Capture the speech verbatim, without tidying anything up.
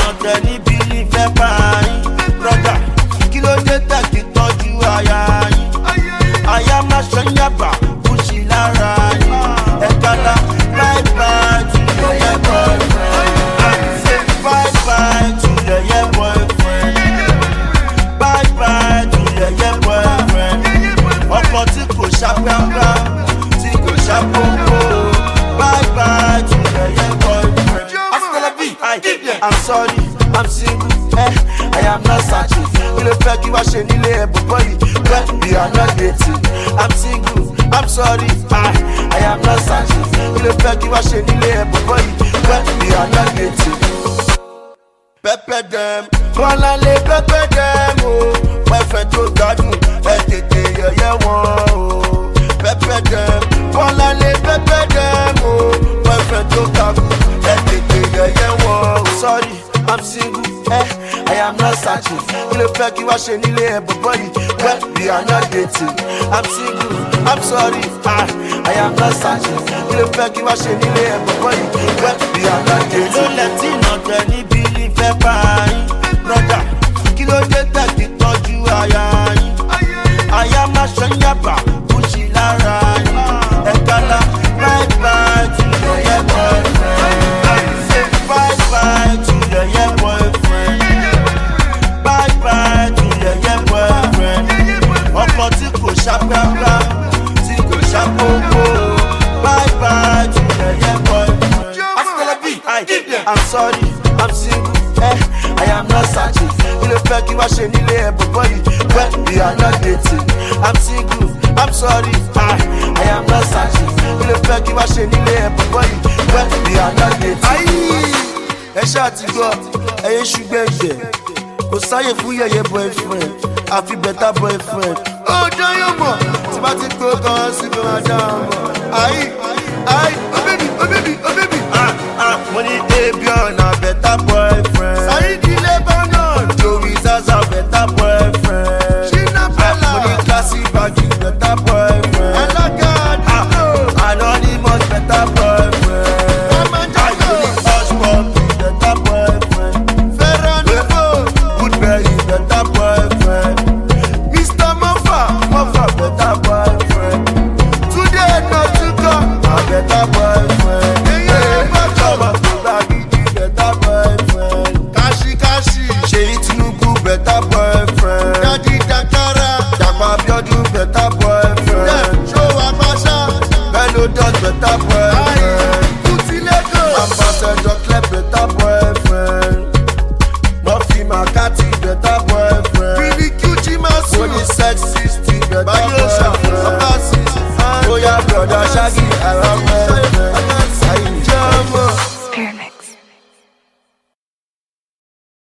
náà tẹ níbi nífẹ̀ẹ́ bá yín. Brọ́dà kí ló dé tẹ̀kí tọ́jú aya yín. Aya máa ṣọ́nyàbà kú sí lára yín. Ẹ̀ka la bye bye to your yeah boyfriend. Say bye bye to your yeah boyfriend. Bye bye to your yeah boyfriend. Ọkọ tí kò ṣàpẹ́pẹ́ tí kò ṣàpòpò. Bye bye to your yeah boyfriend. Asitala B, I'm sorry, I'm single, eh, I am not searching. Kí ló fẹ́ kí wá ṣe nílé ẹ̀bùn bọ́yì? When we are not dating. I'm single, I'm sorry, I, I am not searching. Kí ló fẹ́ kí wá ṣe nílé ẹ̀bùn bọ́yì? When we are not dating. Pẹ́pẹ́ dẹ́m, kọ́lá lè pẹ́pẹ́ dẹ́m o. Pẹ́fẹ́ tó gbádùn, ẹ tètè yẹ̀yẹ́ wọn o. Pẹ́pẹ́ dẹ́m, kọ́lá lè pẹ́pẹ́ dẹ́m o. Pẹ́fẹ́ tó gbádùn, ẹ tètè yẹ̀yẹ́ wọn o. Sorry, I'm single, eh, I am not searching. Kí ló fẹ́ kí wá ṣe nílé ẹ̀bùn bọ́yì? When we are not dating. I'm single, I'm sorry, I, I am not searching. Kí ló fẹ́ kí wá ṣe nílé ẹ̀bùn bọ́yì? When we are not dating. Ló lẹ́tí náà tẹ níbi nífẹ̀ẹ́ bá yín. Brọ́dà kí ló dé tẹ̀kí tọ́jú aya yín. Aya máa ṣọ́nyàbà kú sí lára yín. Ẹ̀ka la bye bye to your yeah boyfriend. Say bye bye to your yeah boyfriend. Bye bye to your yeah boyfriend. Ọkọ tí kò ṣàpẹ́pẹ́ tí kò ṣàpòpò. Bye bye to your yeah boyfriend. Asitala B, I'm sorry, I'm single, eh, I am not searching. Kí ló fẹ́ kí wá ṣe nílé ẹ̀bùn bọ́yì? When we are not dating. I'm single, I'm sorry, I, I am not searching. Kí ló fẹ́ kí wá ṣe nílé ẹ̀bùn bọ́yì? When we are not dating. Ẹ ṣáà ti gbọ́, ẹyẹ ṣùgbẹ́gbẹ́. Kò sáyè fún yẹ̀yẹ́ boyfriend, àfi better boyfriend. Ó dáyọ̀ mọ̀, tí bá ti gbó kan sí kò máa dá ọmọ. Ayi, ayi, oh baby, oh baby, oh baby. Ah, ah, mo ní ebi ọ̀nà